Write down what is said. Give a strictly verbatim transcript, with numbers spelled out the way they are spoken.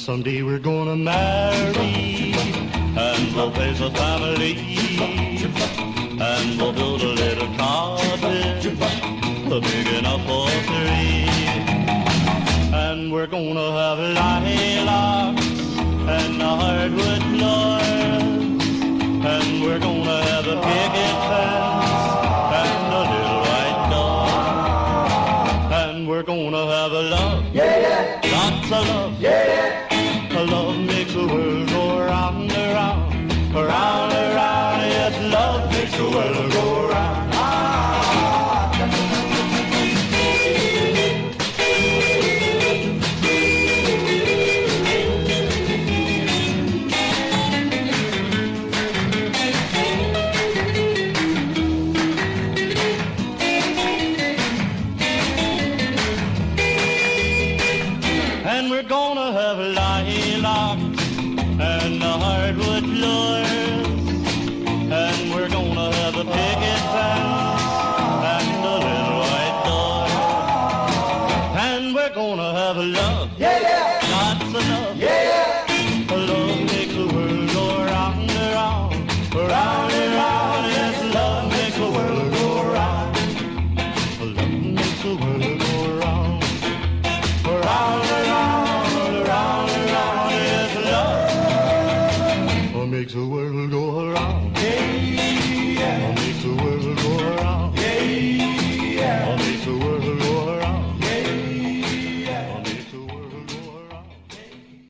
someday we're gonna marry, and we'll raise a family, and we'll build a little cottage, big enough for three. And we're gonna have lilacs and hardwood floors, and we're gonna have a picket fence and a little white door. And we're gonna have a love, yeah, yeah. Lots of love, yeah, yeah. A love makes the world go round and round, around and round. Yes, love makes the world go round. And we're gonna have lilacs and hardwood floors, and we're gonna have a picket fence and a little white door. And we're gonna have love, yeah, yeah. Lots of love, yeah, yeah. Love makes the world go round and round, round and round. Yes, love makes the world go round. Love makes the world go round, round and round, round and round. Yes, love makes the world go